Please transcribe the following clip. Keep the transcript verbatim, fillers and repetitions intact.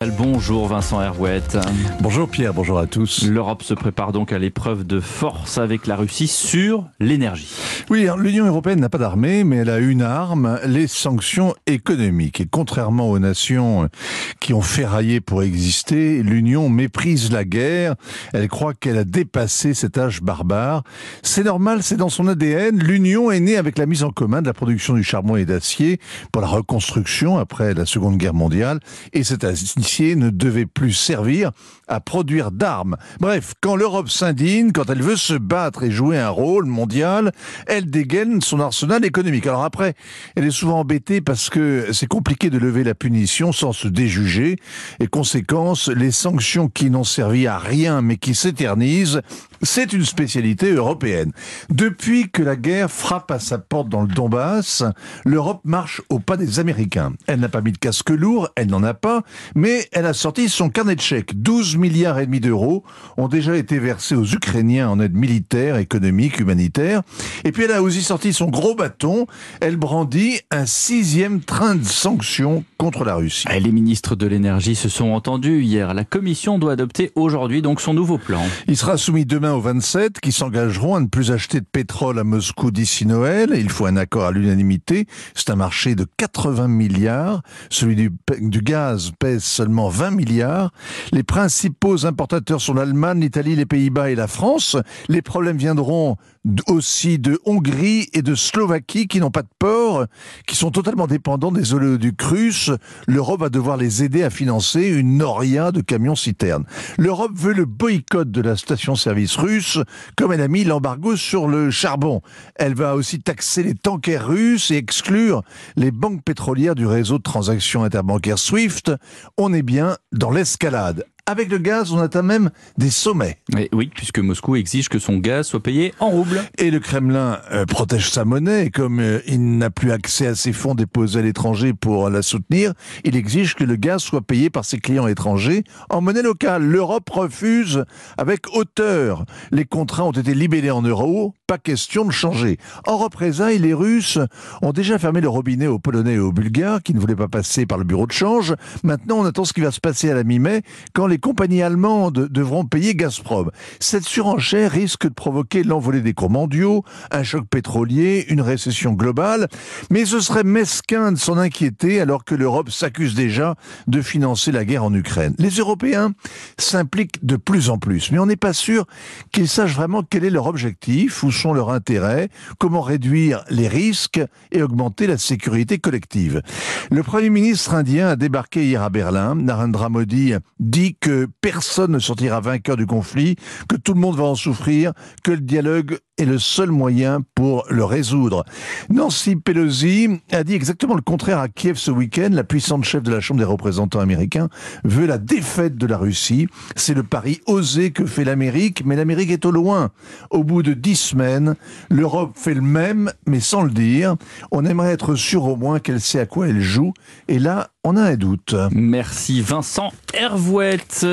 Bonjour Vincent Hervouette. Bonjour Pierre, bonjour à tous. L'Europe se prépare donc à l'épreuve de force avec la Russie sur l'énergie. Oui, l'Union européenne n'a pas d'armée, mais elle a une arme, les sanctions économiques. Et contrairement aux nations qui ont ferraillé pour exister, l'Union méprise la guerre. Elle croit qu'elle a dépassé cet âge barbare. C'est normal, c'est dans son A D N. L'Union est née avec la mise en commun de la production du charbon et d'acier pour la reconstruction après la Seconde Guerre mondiale. Et cet acier ne devait plus servir à produire d'armes. Bref, quand l'Europe s'indigne, quand elle veut se battre et jouer un rôle mondial, elle dégaine son arsenal économique. Alors après, elle est souvent embêtée parce que c'est compliqué de lever la punition sans se déjuger. Et conséquence, les sanctions qui n'ont servi à rien mais qui s'éternisent, c'est une spécialité européenne. Depuis que la guerre frappe à sa porte dans le Donbass, l'Europe marche au pas des Américains. Elle n'a pas mis de casque lourd, elle n'en a pas, mais elle a sorti son carnet de chèques. douze milliards et demi d'euros ont déjà été versés aux Ukrainiens en aide militaire, économique, humanitaire. Et puis elle a aussi sorti son gros bâton. Elle brandit un sixième train de sanctions contre la Russie. Les ministres de l'énergie se sont entendus hier. La Commission doit adopter aujourd'hui donc son nouveau plan. Il sera soumis demain aux vingt-sept qui s'engageront à ne plus acheter de pétrole à Moscou d'ici Noël. Il faut un accord à l'unanimité. C'est un marché de quatre-vingts milliards. Celui du, du gaz pèse seulement vingt milliards. Les principaux importateurs sont l'Allemagne, l'Italie, les Pays-Bas et la France. Les problèmes viendront aussi de Hongrie et de Slovaquie qui n'ont pas de port, qui sont totalement dépendants des oléoducs russes. L'Europe va devoir les aider à financer une noria de camions-citernes. L'Europe veut le boycott de la station-service russe, comme elle a mis l'embargo sur le charbon. Elle va aussi taxer les tankers russes et exclure les banques pétrolières du réseau de transactions interbancaires SWIFT. On est bien dans l'escalade. Avec le gaz, on atteint même des sommets. Et oui, puisque Moscou exige que son gaz soit payé en roubles. Et le Kremlin euh, protège sa monnaie, et comme euh, il n'a plus accès à ses fonds déposés à l'étranger pour la soutenir, il exige que le gaz soit payé par ses clients étrangers en monnaie locale. L'Europe refuse avec hauteur. Les contrats ont été libellés en euros, pas question de changer. En représailles, les Russes ont déjà fermé le robinet aux Polonais et aux Bulgares qui ne voulaient pas passer par le bureau de change. Maintenant, on attend ce qui va se passer à la mi-mai quand les compagnies allemandes devront payer Gazprom. Cette surenchère risque de provoquer l'envolée des cours mondiaux, un choc pétrolier, une récession globale. Mais ce serait mesquin de s'en inquiéter alors que l'Europe s'accuse déjà de financer la guerre en Ukraine. Les Européens s'impliquent de plus en plus, mais on n'est pas sûr qu'ils sachent vraiment quel est leur objectif, où sont leurs intérêts, comment réduire les risques et augmenter la sécurité collective. Le Premier ministre indien a débarqué hier à Berlin. Narendra Modi dit que personne ne sortira vainqueur du conflit, que tout le monde va en souffrir, que le dialogue est le seul moyen pour le résoudre. Nancy Pelosi a dit exactement le contraire à Kiev ce week-end. La puissante chef de la Chambre des représentants américains veut la défaite de la Russie. C'est le pari osé que fait l'Amérique, mais l'Amérique est au loin. Au bout de dix semaines, l'Europe fait le même, mais sans le dire. On aimerait être sûr au moins qu'elle sait à quoi elle joue. Et là, on a un doute. Merci Vincent Hervouette.